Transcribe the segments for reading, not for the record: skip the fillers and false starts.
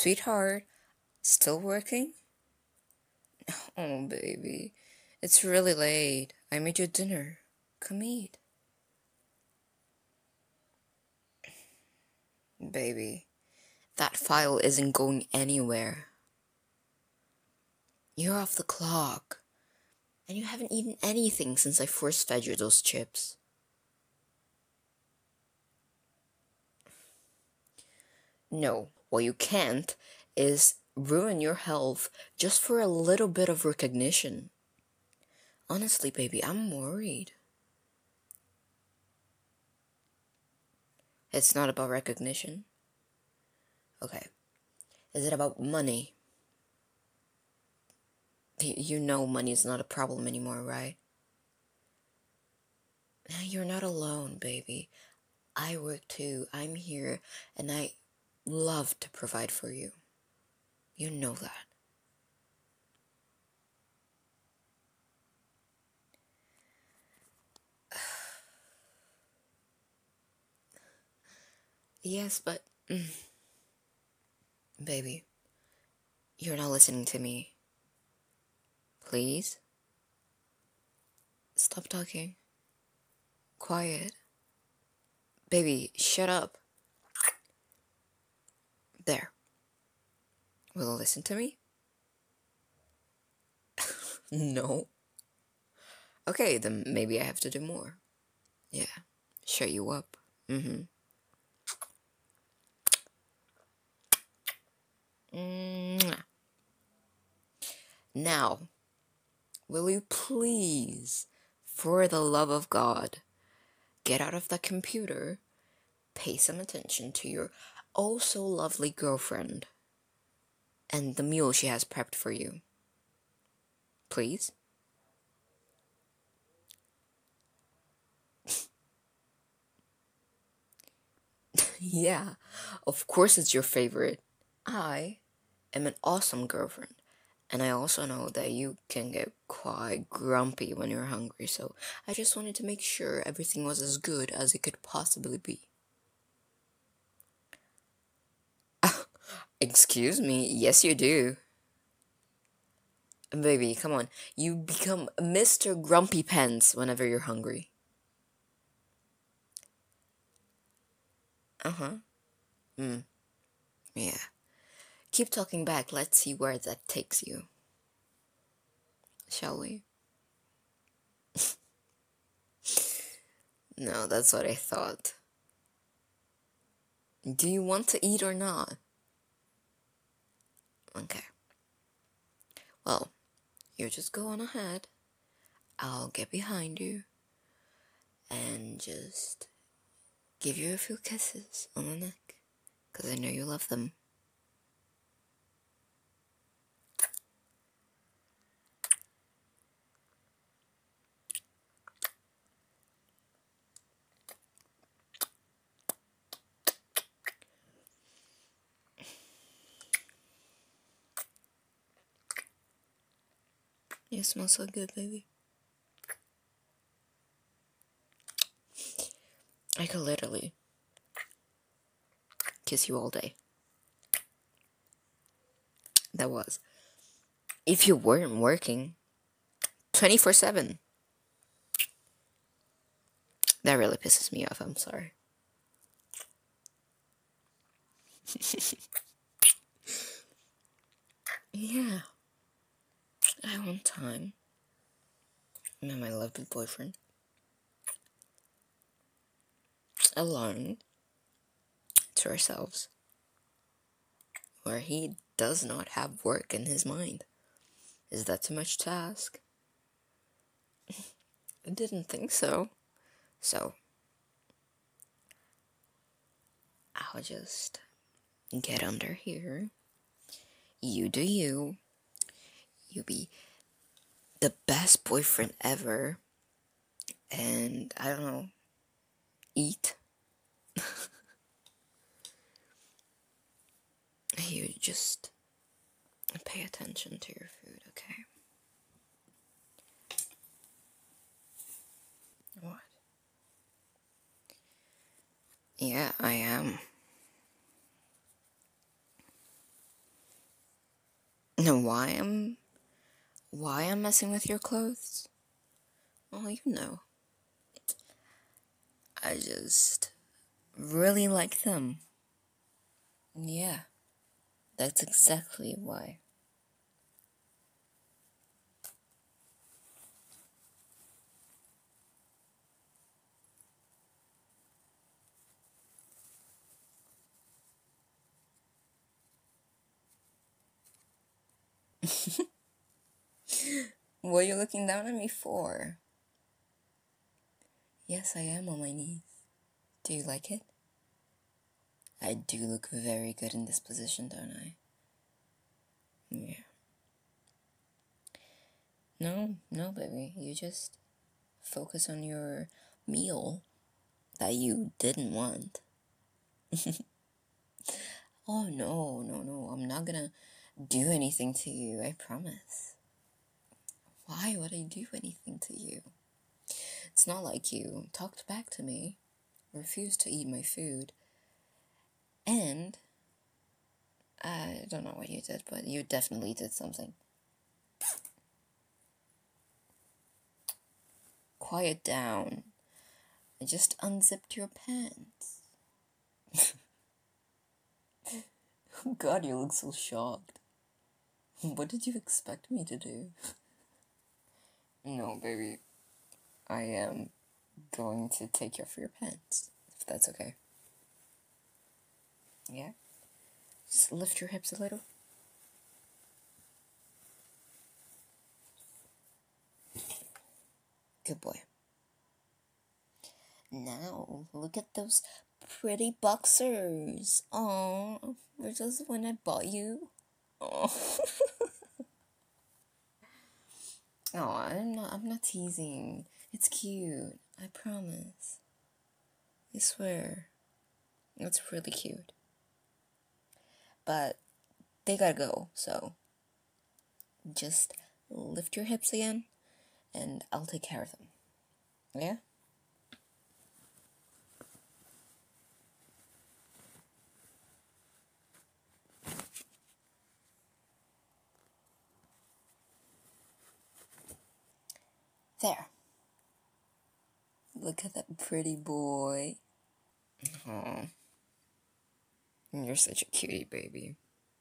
Sweetheart, still working? Oh, baby, it's really late. I made you dinner. Come eat. Baby, that file isn't going anywhere. You're off the clock. And you haven't eaten anything since I first fed you those chips. No, what you can't is ruin your health just for a little bit of recognition. Honestly, baby, I'm worried. It's not about recognition. Okay. Is it about money? You know money is not a problem anymore, right? You're not alone, baby. I work too. I'm here, and I love to provide for you. You know that. Yes, but... baby, you're not listening to me. Please? Stop talking. Quiet. Baby, shut up. There. Will you listen to me? No. Okay, then maybe I have to do more. Yeah. Shut you up. Mwah. Now, will you please, for the love of God, get out of the computer, pay some attention to your oh so lovely girlfriend, and the meal she has prepped for you. Please? Yeah, of course it's your favorite. I am an awesome girlfriend, and I also know that you can get quite grumpy when you're hungry, so I just wanted to make sure everything was as good as it could possibly be. Excuse me, yes you do. Baby, come on, you become Mr. Grumpy Pants whenever you're hungry. Uh-huh. Yeah. Keep talking back, let's see where that takes you. Shall we? No, that's what I thought. Do you want to eat or not? Okay. Well, you just go on ahead. I'll get behind you and just give you a few kisses on the neck, because I know you love them. You smell so good, baby. I could literally kiss you all day. That was. If you weren't working 24/7. That really pisses me off, I'm sorry. Yeah. I want time. Me and my lovely boyfriend. Alone. To ourselves. Where he does not have work in his mind. Is that too much to ask? I didn't think so. So, I'll just get under here. You do you. You be the best boyfriend ever. And, I don't know, eat. You just pay attention to your food, okay? What? Yeah, I am. know why I'm messing with your clothes? Well, you know. I just really like them. Yeah, that's exactly why. What are you looking down at me for? Yes, I am on my knees. Do you like it? I do look very good in this position, don't I? Yeah. No, baby. You just focus on your meal that you didn't want. Oh, no. I'm not gonna do anything to you, I promise. Why would I do anything to you? It's not like you talked back to me, refused to eat my food, and I don't know what you did, but you definitely did something. Quiet down. I just unzipped your pants. God, you look so shocked. What did you expect me to do? No, baby. I am going to take off your pants, if that's okay. Yeah? Just lift your hips a little. Good boy. Now, look at those pretty boxers. Oh, were those the one I bought you? Oh. Oh, I'm not teasing. It's cute. I promise. I swear. It's really cute. But they gotta go, so just lift your hips again and I'll take care of them. Yeah? There. Look at that pretty boy. Oh, you're such a cutie, baby.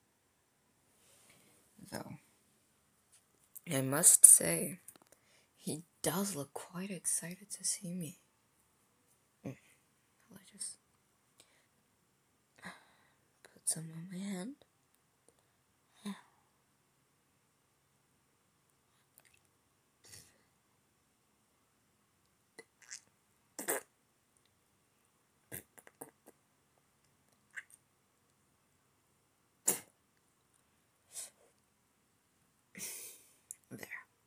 Though, I must say, he does look quite excited to see me. I'll just put some on my hand. There.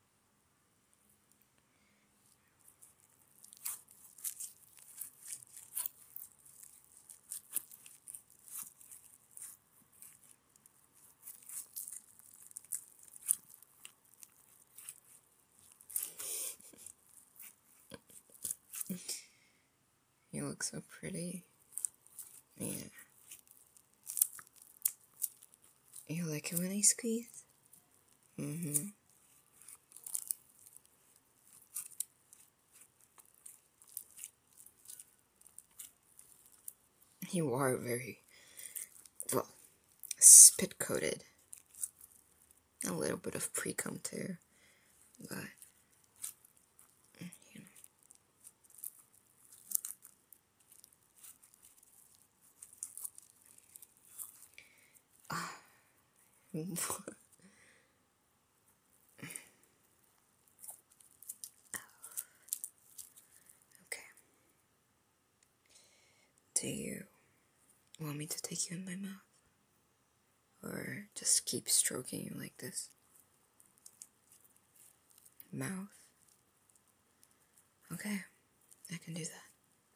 You look so pretty. Yeah. You like it when I squeeze? Mm-hmm. You are very, well, spit coated. A little bit of pre-cum too. But, you know. Okay. Do you want me to take you in my mouth? Or just keep stroking you like this? Mouth? Okay, I can do that.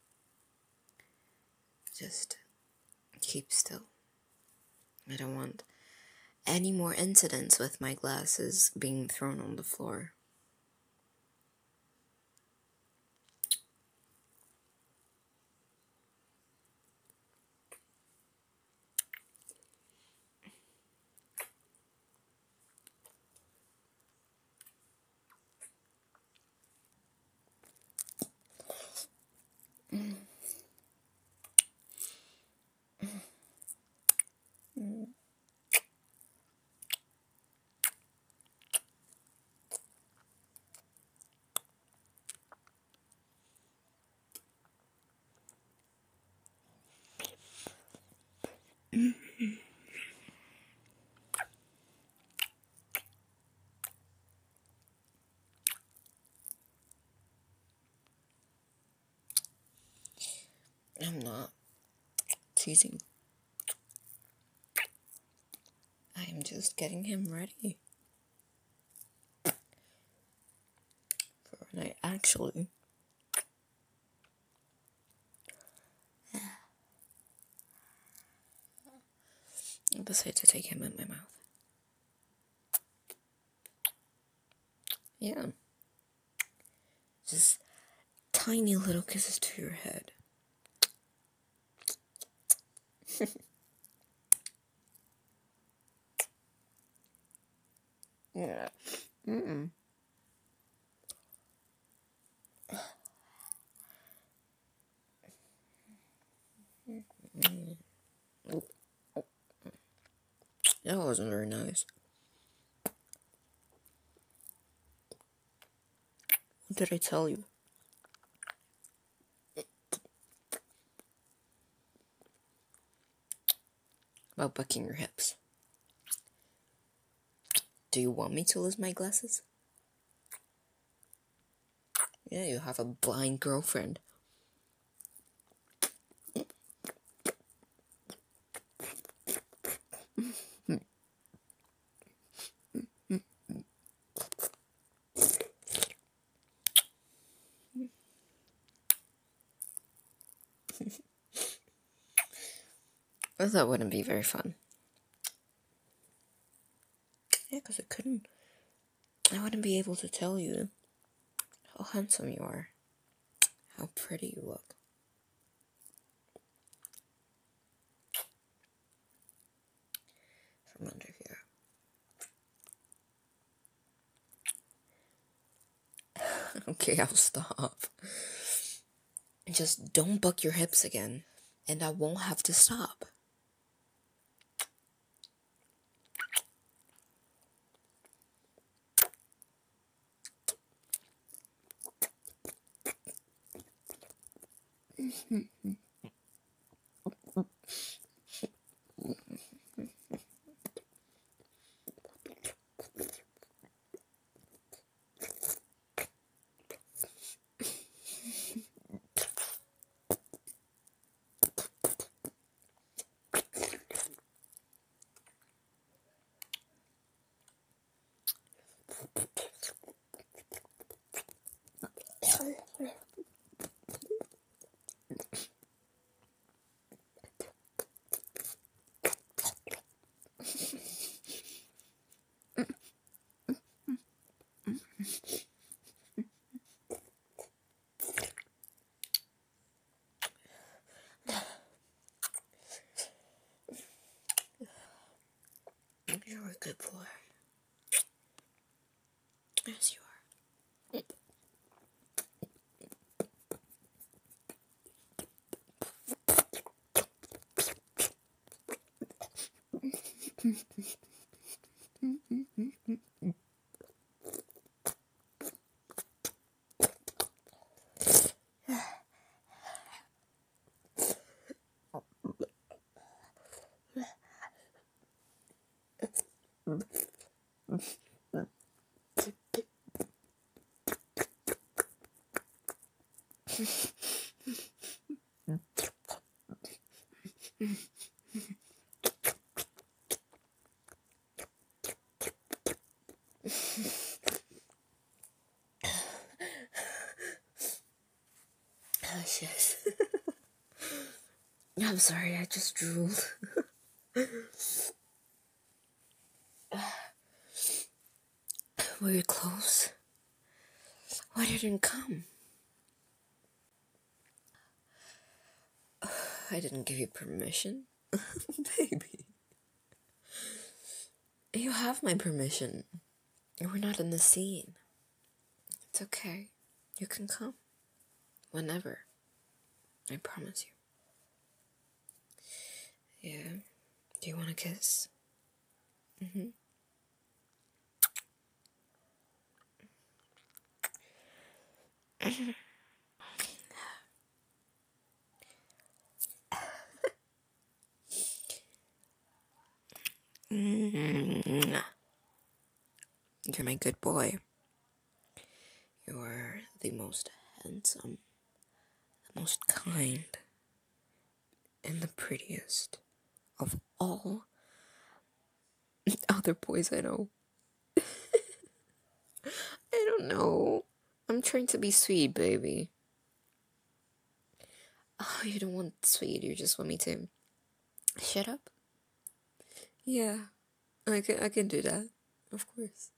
Just keep still. I don't want any more incidents with my glasses being thrown on the floor. I'm not teasing. I am just getting him ready for when I actually decide to take him in my mouth. Yeah. Just tiny little kisses to your head. Yeah. Mm-mm. That wasn't very nice. What did I tell you? About bucking your hips. Do you want me to lose my glasses? Yeah, you have a blind girlfriend. Well, that wouldn't be very fun. Yeah, because I wouldn't be able to tell you how handsome you are, how pretty you look. From under here. Okay, I'll stop. Just don't buck your hips again, and I won't have to stop. You're a good boy. Yes, you are. Oh, shit. I'm sorry, I just drooled. Were you close? Why didn't it come? I didn't give you permission? Baby. You have my permission. We're not in the scene. It's okay. You can come. Whenever. I promise you. Yeah. Do you want a kiss? Mm-hmm. You're my good boy. You're the most handsome, the most kind, and the prettiest of all other boys I know. I don't know. I'm trying to be sweet, baby. Oh, you don't want sweet, you just want me to shut up? Yeah, I can do that. Of course.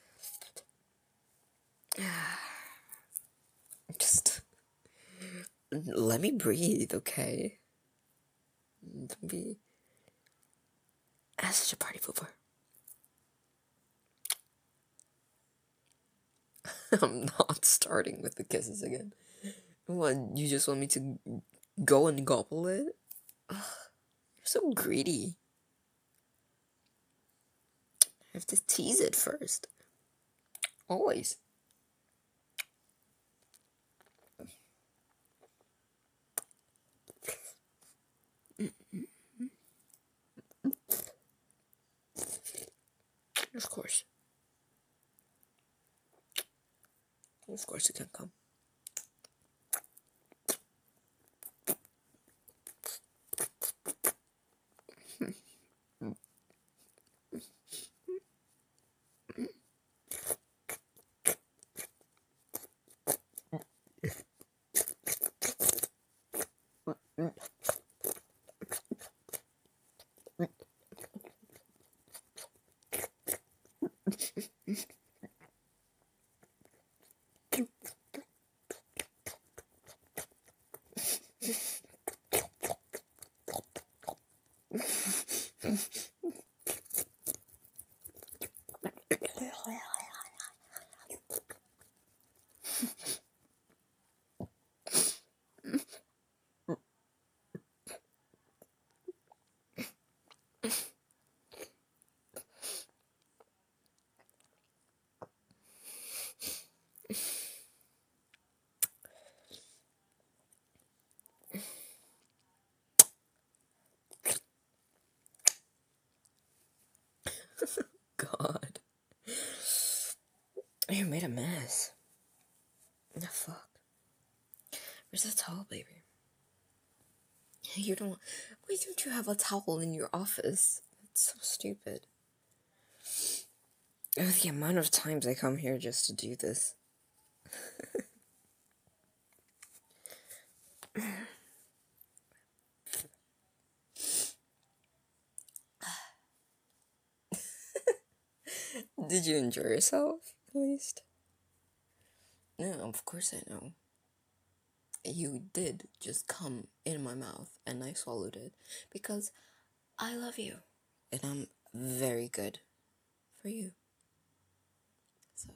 Just let me breathe, okay? Don't be such a party pooper. I'm not starting with the kisses again. What, you just want me to go and gobble it? Ugh, you're so greedy. I have to tease it first. Always. Of course. Of course it can come. God. You made a mess. The fuck? Where's the towel, baby? You don't. Why don't you have a towel in your office? That's so stupid. Oh, the amount of times I come here just to do this. Did you enjoy yourself, at least? No, of course I know. You did just come in my mouth and I swallowed it because I love you and I'm very good for you. So,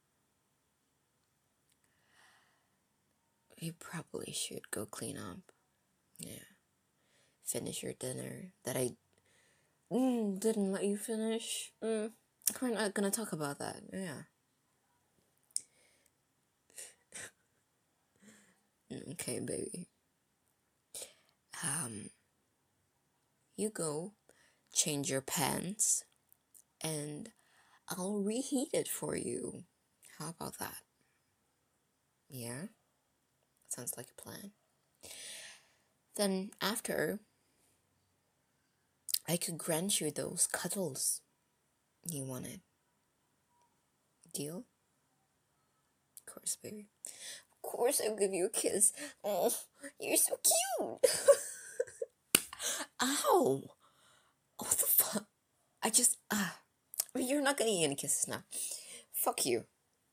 you probably should go clean up. Yeah. Finish your dinner that I didn't let you finish. We're not gonna talk about that. Yeah. Okay, baby. You go change your pants and I'll reheat it for you. How about that? Yeah? Sounds like a plan. Then after, I could grant you those cuddles you wanted. Deal? Of course, baby. Of course I'll give you a kiss. Oh, you're so cute. Ow. What the fuck? You're not gonna eat any kisses now. Fuck you.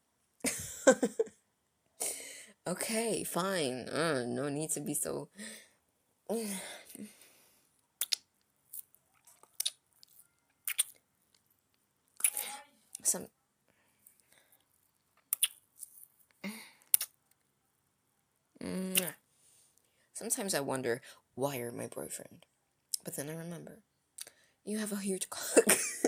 Okay, fine. No need to be so... Some... Sometimes I wonder why you're my boyfriend. But then I remember, you have a huge cock.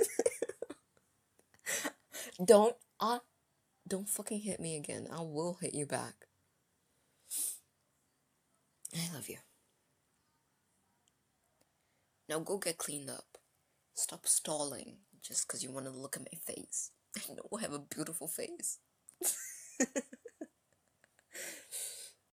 Don't fucking hit me again. I will hit you back. I love you. Now go get cleaned up. Stop stalling. just because you want to look at my face. I know I have a beautiful face.